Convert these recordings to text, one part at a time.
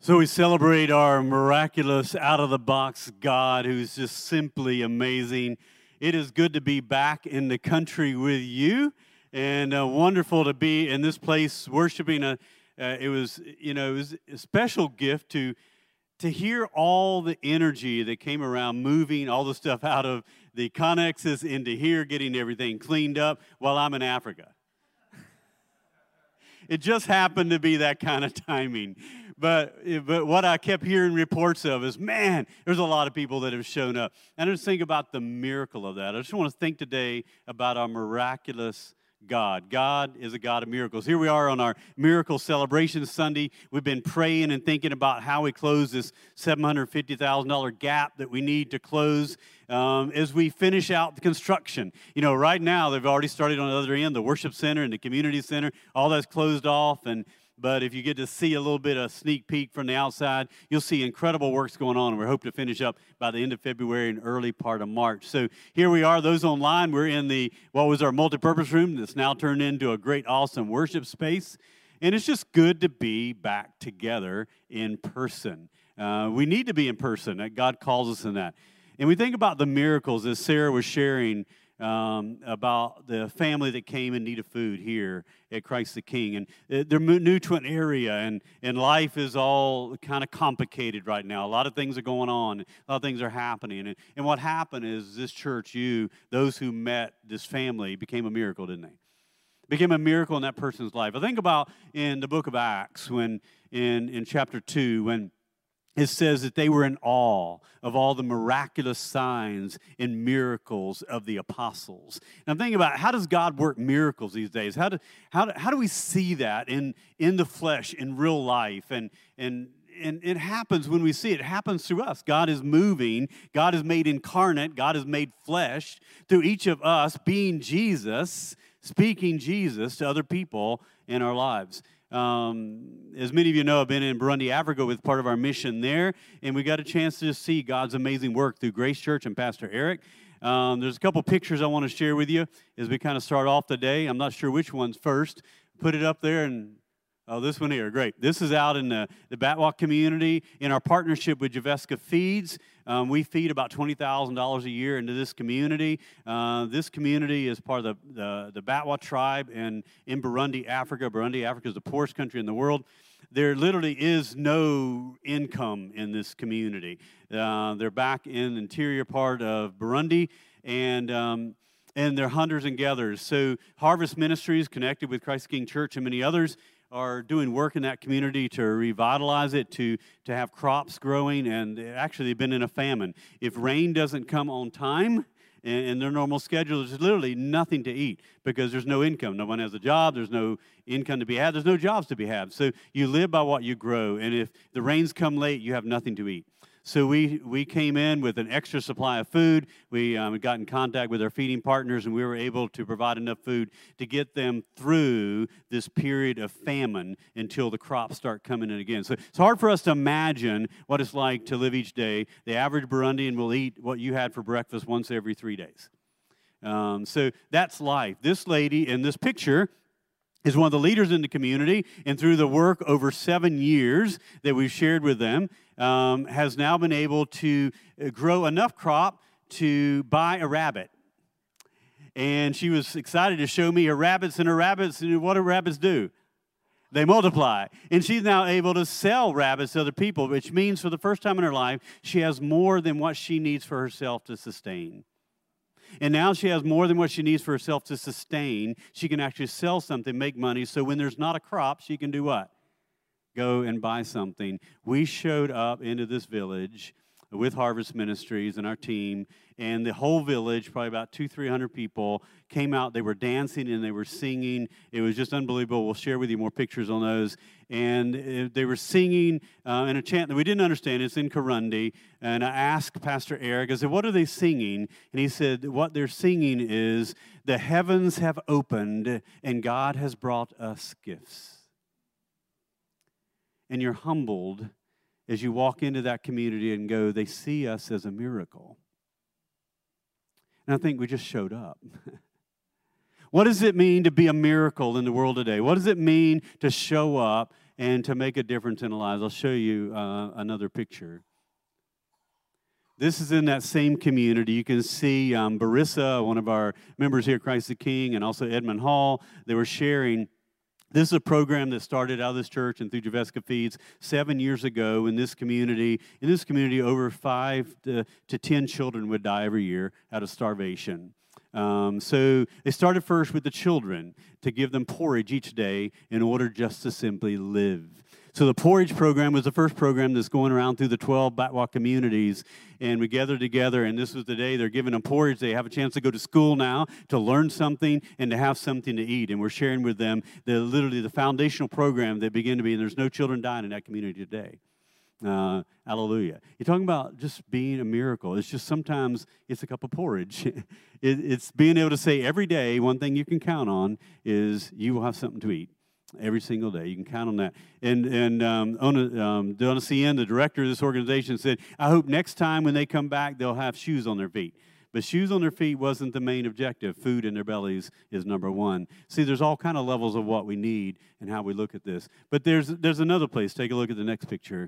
So we celebrate our miraculous, out-of-the-box God who's just simply amazing. It is good to be back in the country with you, and wonderful to be in this place worshiping. It was a special gift to hear all the energy that came around moving all the stuff out of the connexes into here, getting everything cleaned up while I'm in Africa. It just happened to be that kind of timing. But what I kept hearing reports of is, man, there's a lot of people that have shown up. And I just think about the miracle of that. I just want to think today about our miraculous God. God is a God of miracles. Here we are on our Miracle Celebration Sunday. We've been praying and thinking about how we close this $750,000 gap that we need to close as we finish out the construction. You know, right now they've already started on the other end, the worship center and the community center. All that's closed off, but if you get to see a little bit of sneak peek from the outside, you'll see incredible works going on. And we're hoping to finish up by the end of February and early part of March. So here we are. Those online, we're in what was our multipurpose room that's now turned into a great, awesome worship space. And it's just good to be back together in person. We need to be in person. God calls us in that. And we think about the miracles, as Sarah was sharing about the family that came in need of food here at Christ the King. And they're new to an area, and life is all kind of complicated right now. A lot of things are going on. A lot of things are happening. And what happened is this church, those who met this family, became a miracle, didn't they? Became a miracle in that person's life. I think about in the book of Acts, when in chapter 2, when it says that they were in awe of all the miraculous signs and miracles of the apostles. And I'm thinking about, how does God work miracles these days? How do we see that in the flesh, in real life? And it happens when we see it. It happens through us. God is moving. God is made incarnate. God is made flesh through each of us being Jesus, speaking Jesus to other people in our lives. As many of you know, I've been in Burundi, Africa with part of our mission there, and we got a chance to see God's amazing work through Grace Church and Pastor Eric. There's a couple pictures I want to share with you as we kind of start off the day. I'm not sure which one's first. Put it up there, and this one here, great. This is out in the Batwalk community in our partnership with Javeska Feeds. We feed about $20,000 a year into this community. This community is part of the Batwa tribe in Burundi, Africa. Burundi, Africa is the poorest country in the world. There literally is no income in this community. They're back in the interior part of Burundi, and they're hunters and gatherers. So Harvest Ministries, connected with Christ the King Church and many others, are doing work in that community to revitalize it, to have crops growing, and actually they've been in a famine. If rain doesn't come on time in their normal schedule, there's literally nothing to eat because there's no income. No one has a job. There's no income to be had. There's no jobs to be had. So you live by what you grow, and if the rains come late, you have nothing to eat. So we came in with an extra supply of food. We got in contact with our feeding partners, and we were able to provide enough food to get them through this period of famine until the crops start coming in again. So it's hard for us to imagine what it's like to live each day. The average Burundian will eat what you had for breakfast once every 3 days. So that's life. This lady in this picture is one of the leaders in the community, and through the work over 7 years that we've shared with them, has now been able to grow enough crop to buy a rabbit. And she was excited to show me her rabbits, and what do rabbits do? They multiply. And she's now able to sell rabbits to other people, which means for the first time in her life, she has more than what she needs for herself to sustain. And now she has more than what she needs for herself to sustain. She can actually sell something, make money, so when there's not a crop, she can do what? Go and buy something. We showed up into this village with Harvest Ministries and our team, and the whole village, probably about 200-300 people, came out. They were dancing and they were singing. It was just unbelievable. We'll share with you more pictures on those. And they were singing in a chant that we didn't understand. It's in Kirundi. And I asked Pastor Eric, I said, what are they singing? And he said, what they're singing is, the heavens have opened and God has brought us gifts. And you're humbled as you walk into that community and go, they see us as a miracle. And I think we just showed up. What does it mean to be a miracle in the world today? What does it mean to show up and to make a difference in lives. I'll show you another picture. This is in that same community. You can see Barissa, one of our members here at Christ the King, and also Edmund Hall. They were sharing. This is a program that started out of this church and through Javaska Feeds 7 years ago in this community. In this community, over 5 to 10 children would die every year out of starvation. So they started first with the children to give them porridge each day in order just to simply live. So the porridge program was the first program that's going around through the 12 Batwa communities, and we gathered together, and this was the day they're giving them porridge. They have a chance to go to school now, to learn something, and to have something to eat, and we're sharing with them literally the foundational program that began to be, and there's no children dying in that community today. Hallelujah. You're talking about just being a miracle. It's just sometimes it's a cup of porridge. It's being able to say every day, one thing you can count on is you will have something to eat. Every single day. You can count on that. And Donna CN, the director of this organization, said, I hope next time when they come back, they'll have shoes on their feet. But shoes on their feet wasn't the main objective. Food in their bellies is number one. See, there's all kind of levels of what we need and how we look at this. But there's another place. Take a look at the next picture.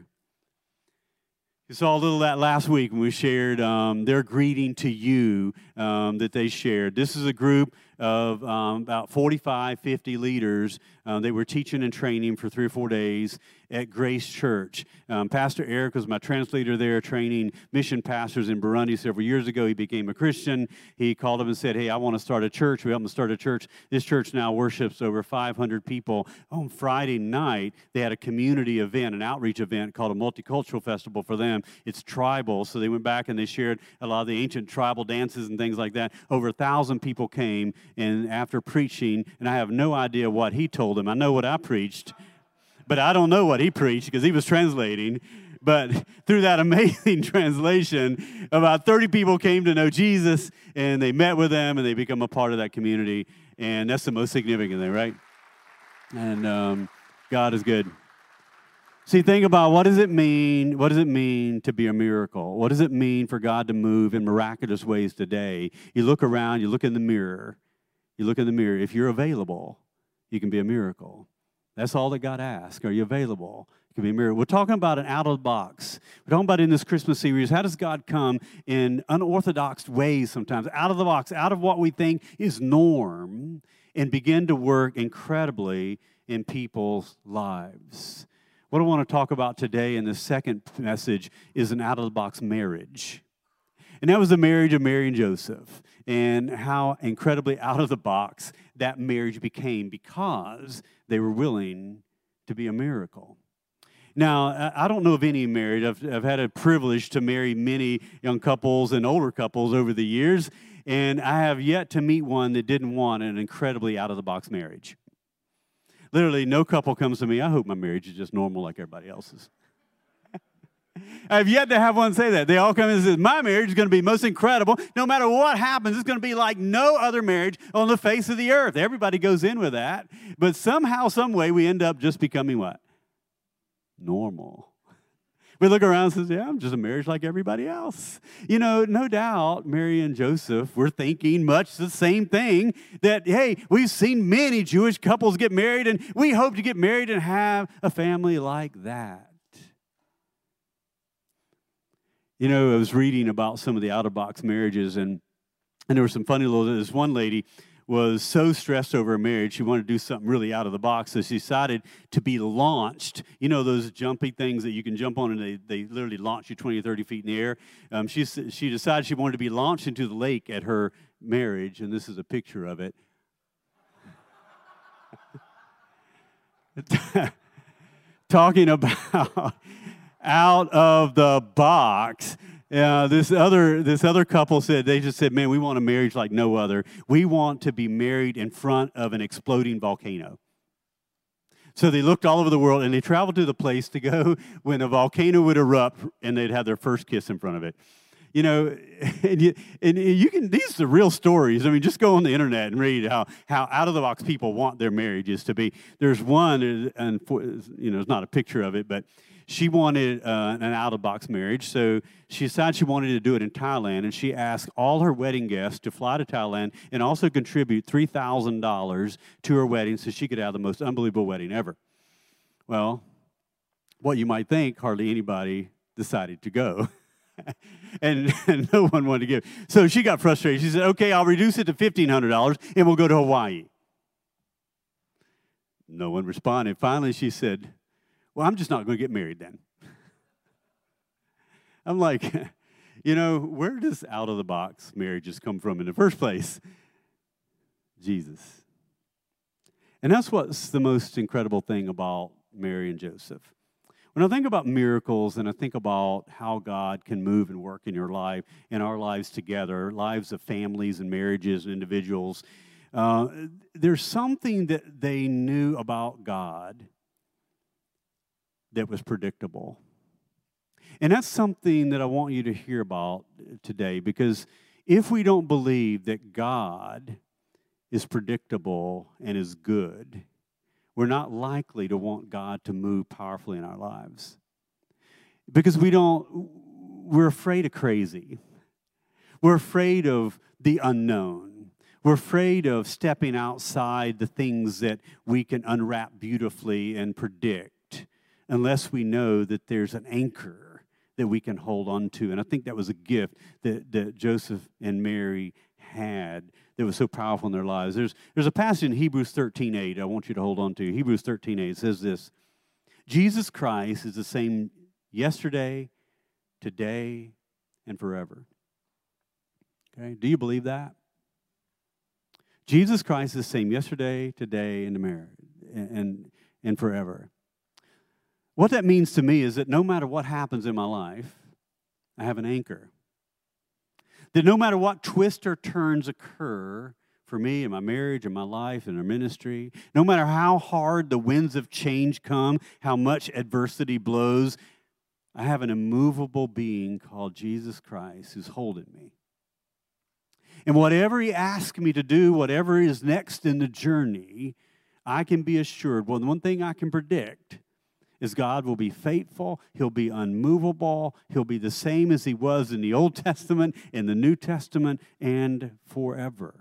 You saw a little of that last week when we shared their greeting to you that they shared. This is a group of about 45, 50 leaders. They were teaching and training for 3 or 4 days at Grace Church. Pastor Eric was my translator there, training mission pastors in Burundi several years ago. He became a Christian. He called them and said, hey, I want to start a church. We helped him start a church. This church now worships over 500 people. On Friday night, they had a community event, an outreach event called a multicultural festival for them. It's tribal, so they went back and they shared a lot of the ancient tribal dances and things like that. Over 1,000 people came, and after preaching, and I have no idea what he told them. I know what I preached, but I don't know what he preached because he was translating. But through that amazing translation, about 30 people came to know Jesus, and they met with them, and they become a part of that community. And that's the most significant thing, right? And God is good. See, think about what does it mean? What does it mean to be a miracle? What does it mean for God to move in miraculous ways today? You look around, you look in the mirror. You look in the mirror. If you're available, you can be a miracle. That's all that God asks. Are you available? You can be a miracle. We're talking about an out of the box. We're talking about in this Christmas series, how does God come in unorthodox ways sometimes, out of the box, out of what we think is norm, and begin to work incredibly in people's lives. What I want to talk about today in the second message is an out-of-the-box marriage. And that was the marriage of Mary and Joseph, and how incredibly out-of-the-box that marriage became because they were willing to be a miracle. Now, I don't know of any married. I've had a privilege to marry many young couples and older couples over the years, and I have yet to meet one that didn't want an incredibly out-of-the-box marriage. Literally, no couple comes to me, I hope my marriage is just normal like everybody else's. I've yet to have one say that. They all come in and say, my marriage is going to be most incredible. No matter what happens, it's going to be like no other marriage on the face of the earth. Everybody goes in with that. But somehow, some way, we end up just becoming what? Normal. We look around and say, yeah, I'm just a marriage like everybody else. You know, no doubt, Mary and Joseph were thinking much the same thing, that, hey, we've seen many Jewish couples get married, and we hope to get married and have a family like that. You know, I was reading about some of the out-of-box marriages, and there were some funny this one lady was so stressed over her marriage, she wanted to do something really out of the box, so she decided to be launched. You know those jumpy things that you can jump on, and they literally launch you 20 or 30 feet in the air? She decided she wanted to be launched into the lake at her marriage, and this is a picture of it. Talking about out of the box. This other couple said, they just said, man, we want a marriage like no other. We want to be married in front of an exploding volcano. So they looked all over the world, and they traveled to the place to go when a volcano would erupt, and they'd have their first kiss in front of it. You know, and you can, these are the real stories. I mean, just go on the internet and read how out-of-the-box people want their marriages to be. There's one, and you know, it's not a picture of it, but she wanted an out-of-box marriage, so she decided she wanted to do it in Thailand, and she asked all her wedding guests to fly to Thailand and also contribute $3,000 to her wedding so she could have the most unbelievable wedding ever. Well, what you might think, hardly anybody decided to go. and no one wanted to give. So she got frustrated. She said, okay, I'll reduce it to $1,500 and we'll go to Hawaii. No one responded. Finally, she said, well, I'm just not going to get married then. I'm like, where does out-of-the-box marriages come from in the first place? Jesus. And that's what's the most incredible thing about Mary and Joseph. When I think about miracles and I think about how God can move and work in your life, in our lives together, lives of families and marriages and individuals, there's something that they knew about God that was predictable. And that's something that I want you to hear about today, because if we don't believe that God is predictable and is good, we're not likely to want God to move powerfully in our lives. Because we're afraid of crazy. We're afraid of the unknown. We're afraid of stepping outside the things that we can unwrap beautifully and predict, unless we know that there's an anchor that we can hold on to. And I think that was a gift that Joseph and Mary had that was so powerful in their lives. There's a passage in Hebrews 13:8 I want you to hold on to. Hebrews 13:8 says this: Jesus Christ is the same yesterday, today, and forever. Okay? Do you believe that? Jesus Christ is the same yesterday, today, and forever. What that means to me is that no matter what happens in my life, I have an anchor. That no matter what twists or turns occur for me in my marriage, in my life, in our ministry, no matter how hard the winds of change come, how much adversity blows, I have an immovable being called Jesus Christ who's holding me. And whatever He asks me to do, whatever is next in the journey, I can be assured, well, the one thing I can predict is God will be faithful, He'll be unmovable, He'll be the same as He was in the Old Testament, in the New Testament, and forever.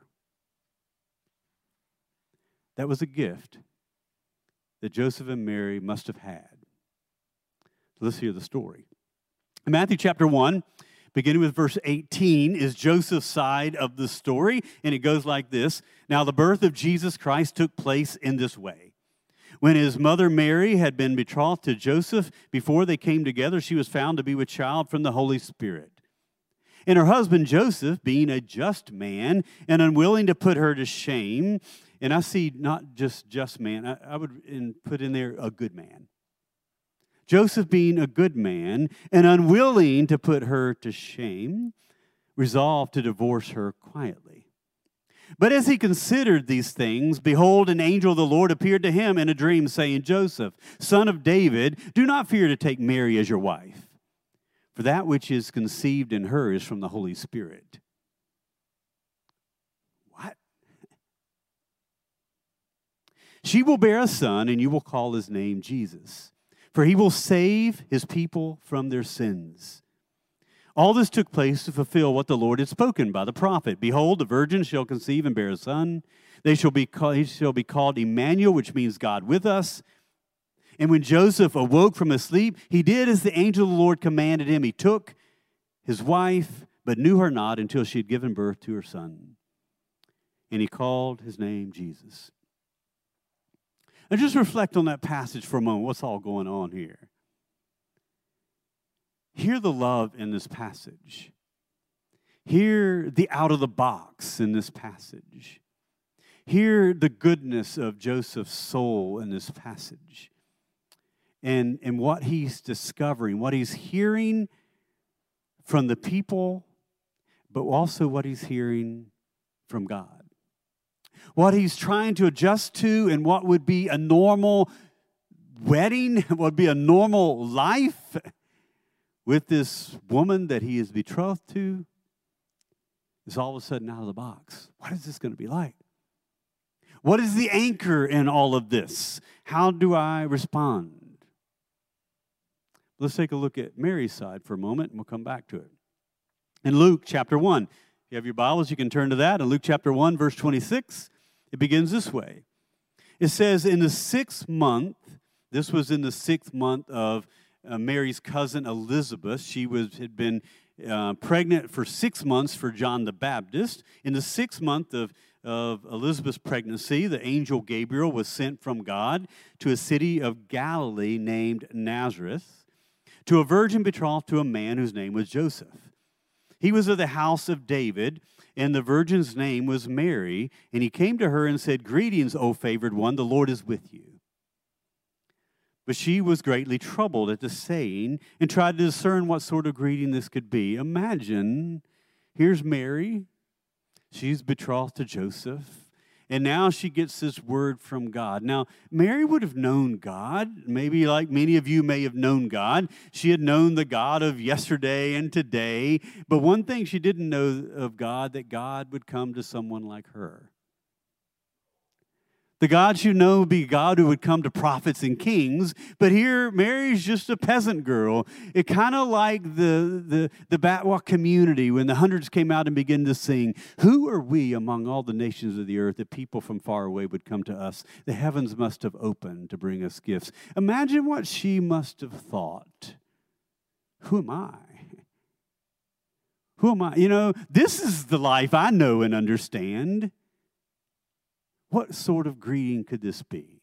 That was a gift that Joseph and Mary must have had. Let's hear the story. In Matthew chapter 1, beginning with verse 18, is Joseph's side of the story, and it goes like this. Now, the birth of Jesus Christ took place in this way. When his mother Mary had been betrothed to Joseph, before they came together, she was found to be with child from the Holy Spirit. And her husband Joseph, being a just man and unwilling to put her to shame, and I see not just man, I would put in there a good man. Joseph, being a good man and unwilling to put her to shame, resolved to divorce her quietly. But as he considered these things, behold, an angel of the Lord appeared to him in a dream, saying, Joseph, son of David, do not fear to take Mary as your wife, for that which is conceived in her is from the Holy Spirit. What? She will bear a son, and you will call his name Jesus, for he will save his people from their sins. All this took place to fulfill what the Lord had spoken by the prophet. Behold, the virgin shall conceive and bear a son. He shall be called Emmanuel, which means God with us. And when Joseph awoke from his sleep, he did as the angel of the Lord commanded him. He took his wife, but knew her not until she had given birth to her son. And he called his name Jesus. Now just reflect on that passage for a moment. What's all going on here? Hear the love in this passage. Hear the out of the box in this passage. Hear the goodness of Joseph's soul in this passage. And what he's discovering, what he's hearing from the people, but also what he's hearing from God. What he's trying to adjust to and what would be a normal wedding, what would be a normal life with this woman that he is betrothed to, is all of a sudden out of the box. What is this going to be like? What is the anchor in all of this? How do I respond? Let's take a look at Mary's side for a moment, and we'll come back to it. In Luke chapter 1, if you have your Bibles, you can turn to that. In Luke chapter 1, verse 26, it begins this way. It says, in the 6th month, This was in the 6th month of Mary's cousin Elizabeth. She had been pregnant for 6 months for John the Baptist. In the 6th month of Elizabeth's pregnancy, the angel Gabriel was sent from God to a city of Galilee named Nazareth, to a virgin betrothed to a man whose name was Joseph. He was of the house of David, and the virgin's name was Mary. And he came to her and said, "Greetings, O favored one, the Lord is with you." But she was greatly troubled at the saying and tried to discern what sort of greeting this could be. Imagine, here's Mary. She's betrothed to Joseph. And now she gets this word from God. Now, Mary would have known God, maybe like many of you may have known God. She had known the God of yesterday and today. But one thing she didn't know of God, that God would come to someone like her. The God you know would be a God who would come to prophets and kings, but here Mary's just a peasant girl. It kind of like the Batwalk community when the hundreds came out and began to sing, "Who are we among all the nations of the earth that people from far away would come to us? The heavens must have opened to bring us gifts." Imagine what she must have thought. Who am I? Who am I? You know, this is the life I know and understand. What sort of greeting could this be?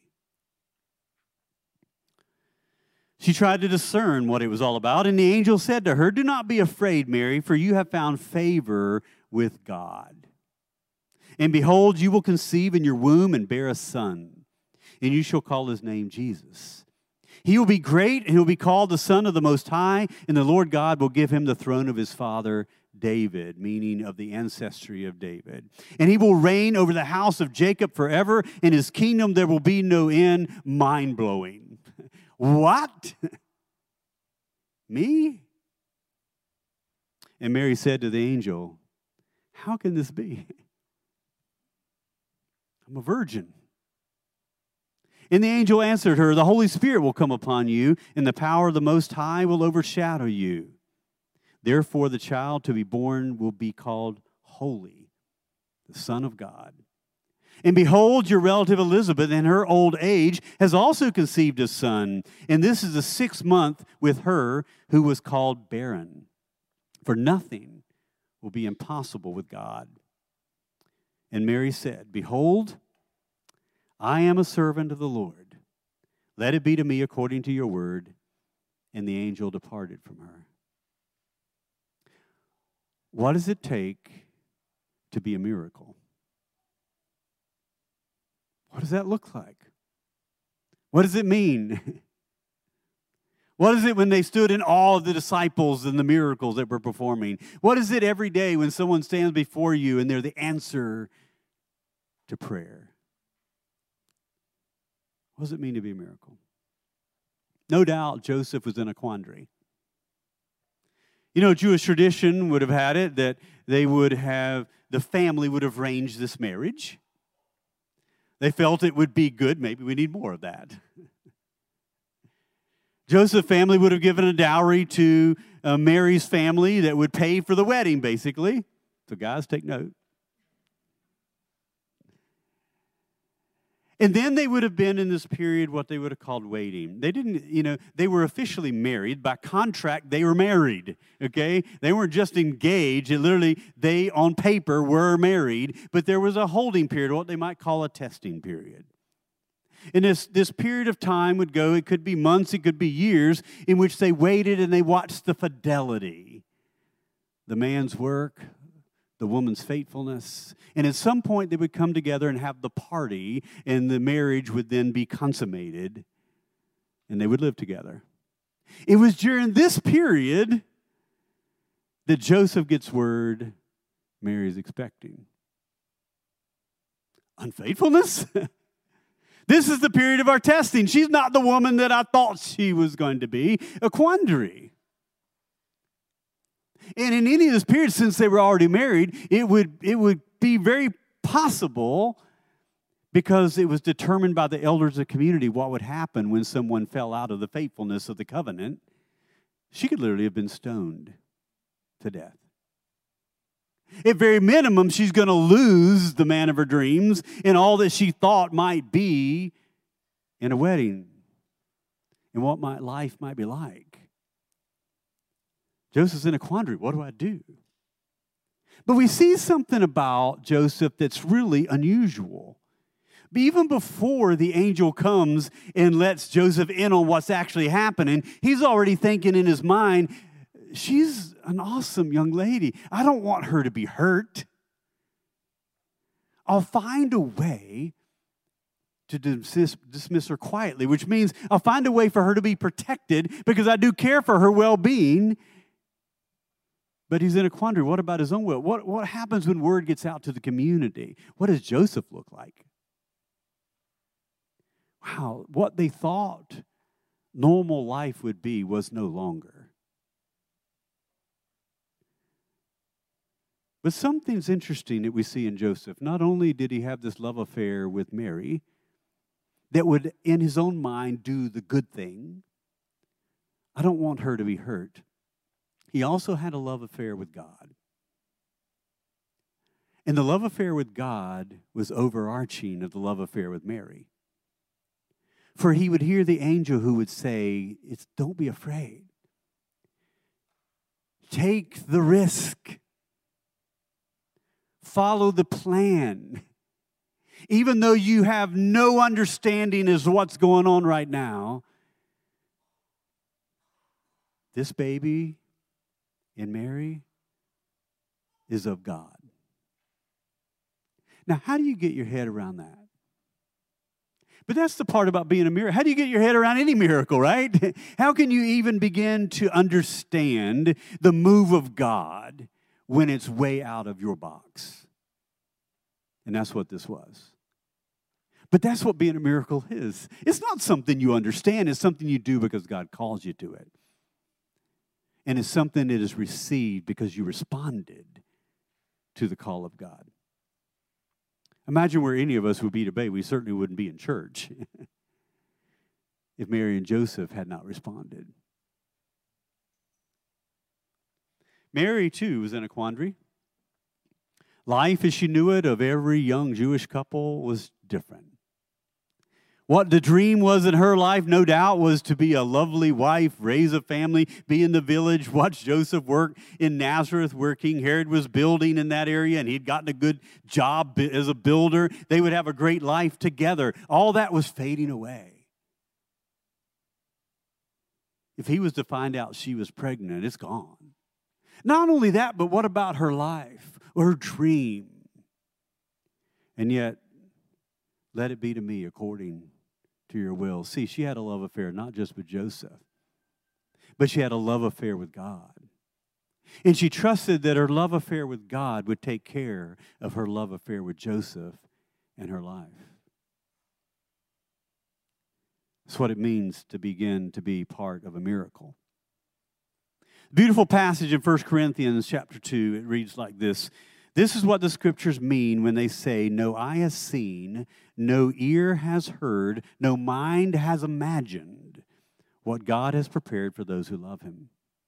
She tried to discern what it was all about, and the angel said to her, "Do not be afraid, Mary, for you have found favor with God. And behold, you will conceive in your womb and bear a son, and you shall call his name Jesus. He will be great, and he will be called the Son of the Most High, and the Lord God will give him the throne of his father David," meaning of the ancestry of David. "And he will reign over the house of Jacob forever. In his kingdom there will be no end." Mind-blowing. What? Me? And Mary said to the angel, "How can this be? I'm a virgin." And the angel answered her, "The Holy Spirit will come upon you, and the power of the Most High will overshadow you. Therefore, the child to be born will be called Holy, the Son of God. And behold, your relative Elizabeth, in her old age, has also conceived a son. And this is the 6th month with her who was called barren. For nothing will be impossible with God." And Mary said, "Behold, I am a servant of the Lord. Let it be to me according to your word." And the angel departed from her. What does it take to be a miracle? What does that look like? What does it mean? What is it when they stood in awe of the disciples and the miracles that were performing? What is it every day when someone stands before you and they're the answer to prayer? What does it mean to be a miracle? No doubt Joseph was in a quandary. You know, Jewish tradition would have had it that the family would have arranged this marriage. They felt it would be good. Maybe we need more of that. Joseph's family would have given a dowry to Mary's family that would pay for the wedding, basically. So guys, take note. And then they would have been in this period what they would have called waiting. They didn't, they were officially married. By contract, they were married, okay? They weren't just engaged. They, on paper, were married. But there was a holding period, what they might call a testing period. And this period of time would go, it could be months, it could be years, in which they waited and they watched the fidelity. The man's work, the woman's faithfulness. And at some point, they would come together and have the party, and the marriage would then be consummated, and they would live together. It was during this period that Joseph gets word Mary's expecting. Unfaithfulness? This is the period of our testing. She's not the woman that I thought she was going to be. A quandary. And in any of this period, since they were already married, it would be very possible, because it was determined by the elders of the community what would happen when someone fell out of the faithfulness of the covenant. She could literally have been stoned to death. At very minimum, she's going to lose the man of her dreams and all that she thought might be in a wedding and what my life might be like. Joseph's in a quandary. What do I do? But we see something about Joseph that's really unusual. But even before the angel comes and lets Joseph in on what's actually happening, he's already thinking in his mind, she's an awesome young lady. I don't want her to be hurt. I'll find a way to dismiss her quietly, which means I'll find a way for her to be protected because I do care for her well-being. But he's in a quandary. What about his own will? What happens when word gets out to the community? What does Joseph look like? Wow, what they thought normal life would be was no longer. But something's interesting that we see in Joseph. Not only did he have this love affair with Mary that would, in his own mind, do the good thing. I don't want her to be hurt. He also had a love affair with God. And the love affair with God was overarching of the love affair with Mary. For he would hear the angel who would say, don't be afraid. Take the risk. Follow the plan. Even though you have no understanding as to what's going on right now, this baby in Mary is of God. Now, how do you get your head around that? But that's the part about being a miracle. How do you get your head around any miracle, right? How can you even begin to understand the move of God when it's way out of your box? And that's what this was. But that's what being a miracle is. It's not something you understand. It's something you do because God calls you to it. And it's something that is received because you responded to the call of God. Imagine where any of us would be today. We certainly wouldn't be in church if Mary and Joseph had not responded. Mary, too, was in a quandary. Life as she knew it of every young Jewish couple was different. What the dream was in her life, no doubt, was to be a lovely wife, raise a family, be in the village, watch Joseph work in Nazareth where King Herod was building in that area, and he'd gotten a good job as a builder. They would have a great life together. All that was fading away. If he was to find out she was pregnant, it's gone. Not only that, but what about her life, or her dream? And yet, let it be to me according to your will. See, she had a love affair not just with Joseph, but she had a love affair with God. And she trusted that her love affair with God would take care of her love affair with Joseph and her life. That's what it means to begin to be part of a miracle. Beautiful passage in 1 Corinthians chapter 2. It reads like this. This is what the scriptures mean when they say, no eye has seen, no ear has heard, no mind has imagined what God has prepared for those who love him.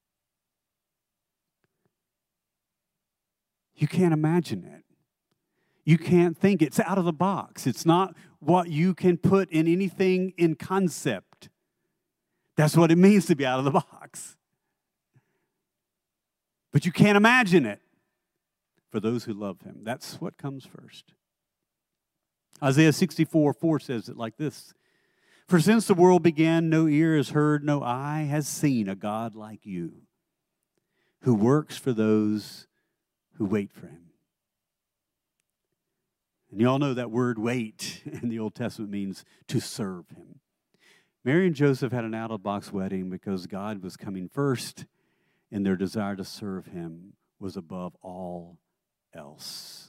You can't imagine it. You can't think. It's out of the box. It's not what you can put in anything in concept. That's what it means to be out of the box. But you can't imagine it. For those who love him. That's what comes first. Isaiah 64:4 says it like this. For since the world began, no ear has heard, no eye has seen a God like you, who works for those who wait for him. And you all know that word wait in the Old Testament means to serve him. Mary and Joseph had an out-of-the-box wedding because God was coming first, and their desire to serve him was above all else.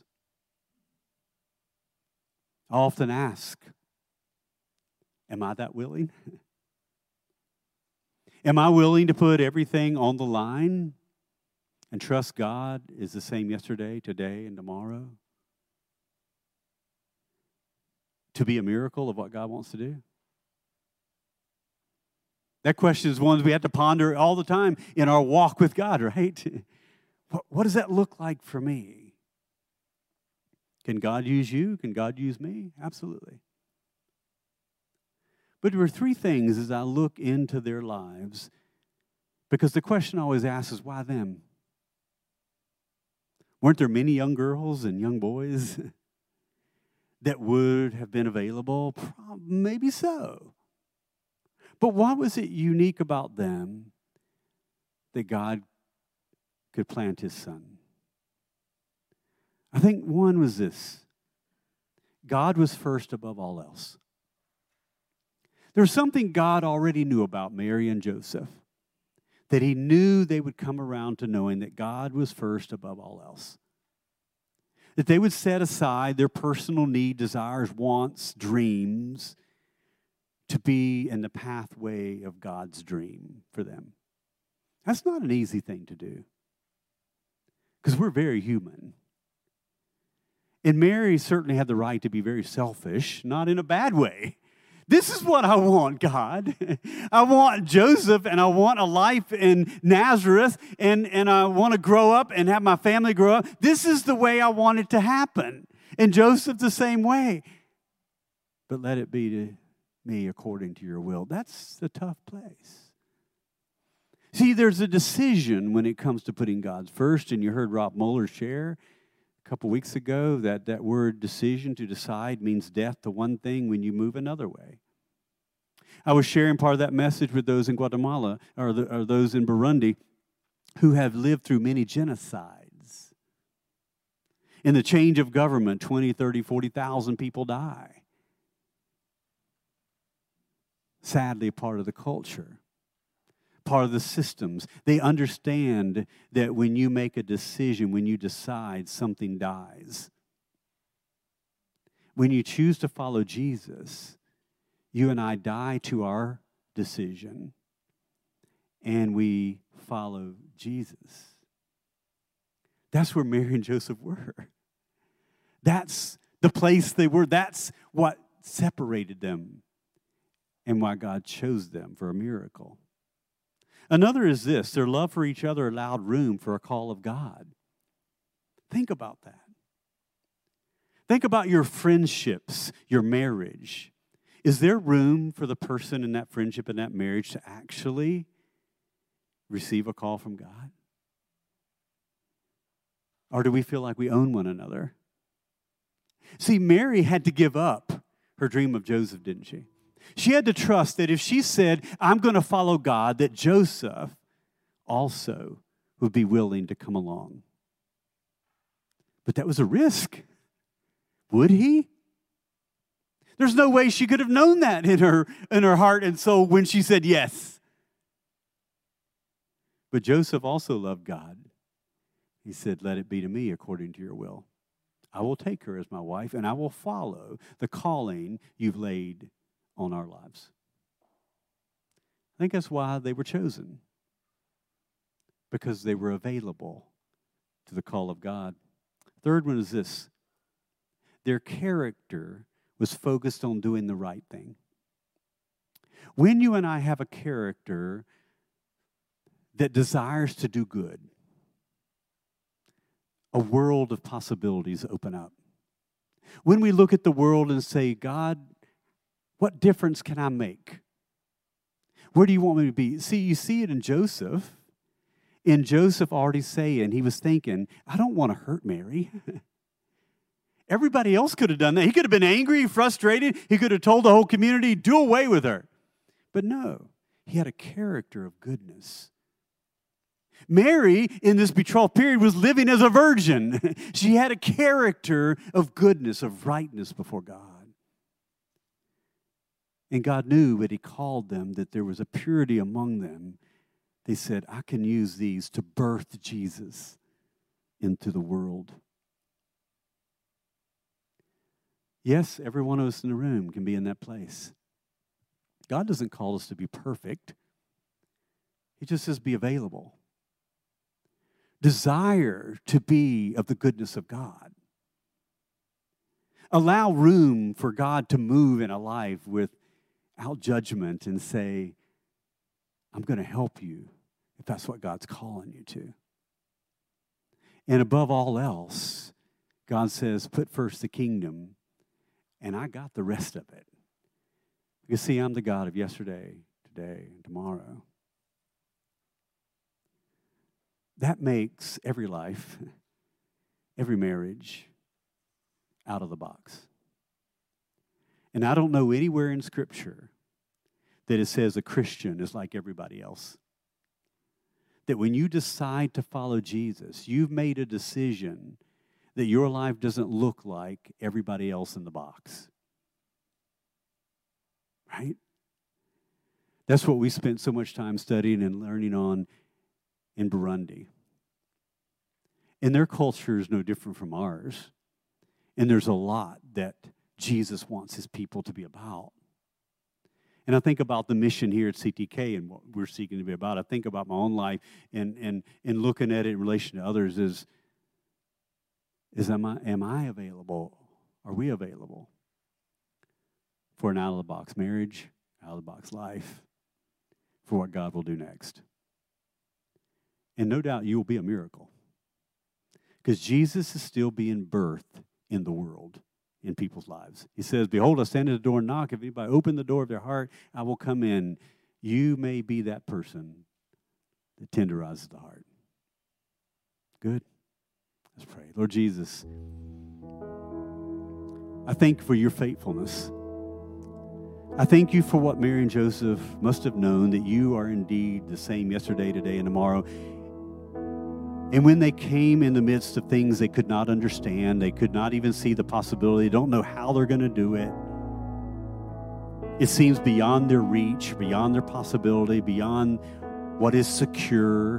I often ask, am I that willing? Am I willing to put everything on the line and trust God is the same yesterday, today, and tomorrow? To be a miracle of what God wants to do? That question is one we have to ponder all the time in our walk with God, right? What does that look like for me? Can God use you? Can God use me? Absolutely. But there were three things as I look into their lives, because the question I always ask is, why them? Weren't there many young girls and young boys that would have been available? Maybe so. But what was it unique about them that God could plant his son? I think one was this: God was first above all else. There's something God already knew about Mary and Joseph, that he knew they would come around to knowing that God was first above all else. That they would set aside their personal need, desires, wants, dreams to be in the pathway of God's dream for them. That's not an easy thing to do, because we're very human. And Mary certainly had the right to be very selfish, not in a bad way. This is what I want, God. I want Joseph, and I want a life in Nazareth, and I want to grow up and have my family grow up. This is the way I want it to happen. And Joseph the same way. But let it be to me according to your will. That's the tough place. See, there's a decision when it comes to putting God first, and you heard Rob Mueller share a couple weeks ago that word decision, to decide, means death to one thing when you move another way. I was sharing part of that message with those in Guatemala or those in Burundi who have lived through many genocides. In the change of government, 20, 30, 40,000 people die. Sadly, part of the culture, part of the systems. They understand that when you make a decision, when you decide, something dies. When you choose to follow Jesus, you and I die to our decision, and we follow Jesus. That's where Mary and Joseph were. That's the place they were. That's what separated them and why God chose them for a miracle. Another is this: their love for each other allowed room for a call of God. Think about that. Think about your friendships, your marriage. Is there room for the person in that friendship and that marriage to actually receive a call from God? Or do we feel like we own one another? See, Mary had to give up her dream of Joseph, didn't she? She had to trust that if she said, I'm going to follow God, that Joseph also would be willing to come along. But that was a risk. Would he? There's no way she could have known that in her heart and soul when she said yes. But Joseph also loved God. He said, let it be to me according to your will. I will take her as my wife, and I will follow the calling you've laid on our lives. I think that's why they were chosen, because they were available to the call of God. Third one is this: their character was focused on doing the right thing. When you and I have a character that desires to do good, a world of possibilities open up. When we look at the world and say, God, what difference can I make? Where do you want me to be? See, you see it in Joseph. In Joseph already saying, he was thinking, I don't want to hurt Mary. Everybody else could have done that. He could have been angry, frustrated. He could have told the whole community, do away with her. But no, he had a character of goodness. Mary, in this betrothal period, was living as a virgin. She had a character of goodness, of rightness before God. And God knew that he called them, that there was a purity among them. They said, I can use these to birth Jesus into the world. Yes, every one of us in the room can be in that place. God doesn't call us to be perfect. He just says be available. Desire to be of the goodness of God. Allow room for God to move in a life without judgment and say, I'm going to help you if that's what God's calling you to. And above all else, God says, put first the kingdom, and I got the rest of it. Because, see, I'm the God of yesterday, today, and tomorrow. That makes every life, every marriage, out of the box. And I don't know anywhere in Scripture that it says a Christian is like everybody else. That when you decide to follow Jesus, you've made a decision that your life doesn't look like everybody else in the box. Right? That's what we spent so much time studying and learning on in Burundi. And their culture is no different from ours. And there's a lot that Jesus wants his people to be about. And I think about the mission here at CTK and what we're seeking to be about. I think about my own life and looking at it in relation to others is am I available? Are we available for an out-of-the-box marriage, out-of-the-box life, for what God will do next? And no doubt you will be a miracle. Because Jesus is still being birthed in the world, in people's lives. He says, behold, I stand at the door and knock. If anybody open the door of their heart, I will come in. You may be that person that tenderizes the heart. Good. Let's pray. Lord Jesus, I thank you for your faithfulness. I thank you for what Mary and Joseph must have known, that you are indeed the same yesterday, today, and tomorrow. And when they came in the midst of things they could not understand, they could not even see the possibility, don't know how they're going to do it. It seems beyond their reach, beyond their possibility, beyond what is secure.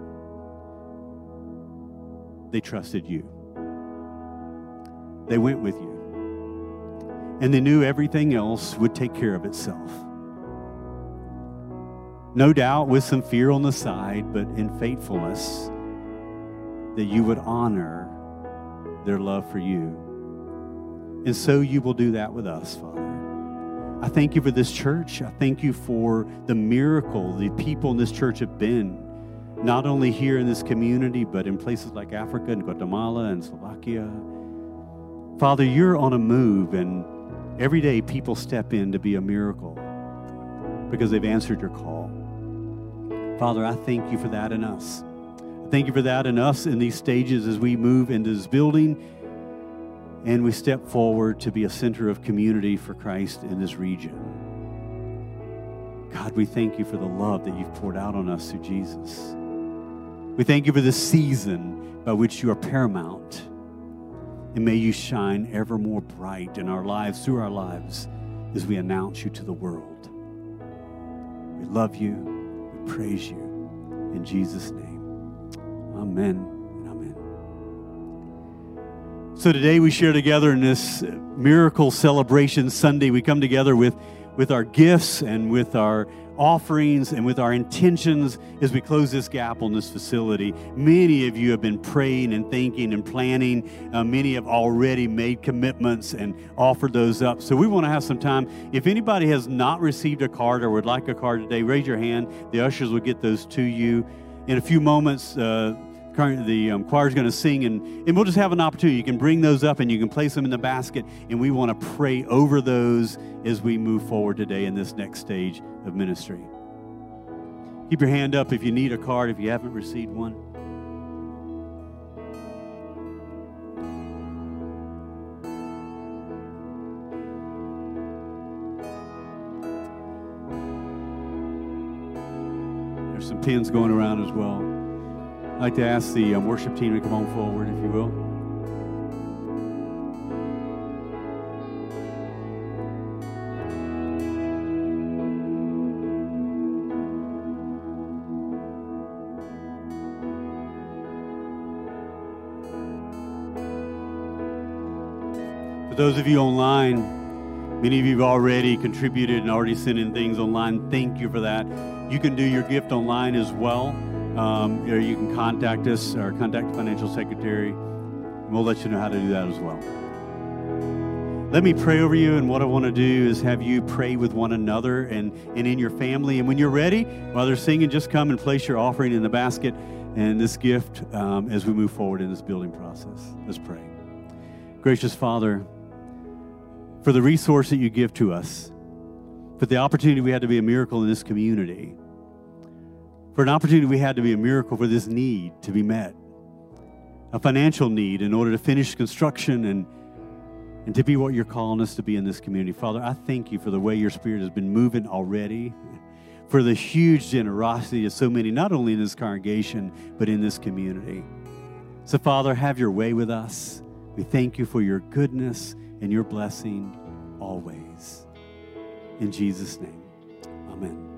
They trusted you. They went with you. And they knew everything else would take care of itself. No doubt with some fear on the side, but in faithfulness, that you would honor their love for you. And so you will do that with us, Father. I thank you for this church. I thank you for the miracle the people in this church have been, not only here in this community, but in places like Africa and Guatemala and Slovakia. Father, you're on a move, and every day people step in to be a miracle because they've answered your call. Father, I thank you for that in us. Thank you for that in us in these stages as we move into this building and we step forward to be a center of community for Christ in this region. God, we thank you for the love that you've poured out on us through Jesus. We thank you for this season by which you are paramount. And may you shine ever more bright in our lives, through our lives, as we announce you to the world. We love you. We praise you. In Jesus' name. Amen and amen. So today we share together in this Miracle Celebration Sunday. We come together with our gifts and with our offerings and with our intentions as we close this gap on this facility. Many of you have been praying and thinking and planning. Many have already made commitments and offered those up. So we want to have some time. If anybody has not received a card or would like a card today, raise your hand. The ushers will get those to you. In a few moments, the choir is going to sing, and we'll just have an opportunity. You can bring those up, and you can place them in the basket, and we want to pray over those as we move forward today in this next stage of ministry. Keep your hand up if you need a card, if you haven't received one. There's some pins going around as well. I'd like to ask the worship team to come on forward, if you will. For those of you online, many of you have already contributed and already sent in things online. Thank you for that. You can do your gift online as well. Or you can contact us or contact the financial secretary, and we'll let you know how to do that as well. Let me pray over you, and what I want to do is have you pray with one another and in your family. And when you're ready, while they're singing, just come and place your offering in the basket and this gift as we move forward in this building process. Let's pray. Gracious Father, for the resource that you give to us, for the opportunity we had to be a miracle in this community, for an opportunity we had to be a miracle for this need to be met, a financial need in order to finish construction and to be what you're calling us to be in this community. Father, I thank you for the way your Spirit has been moving already, for the huge generosity of so many, not only in this congregation, but in this community. So, Father, have your way with us. We thank you for your goodness and your blessing always. In Jesus' name, amen.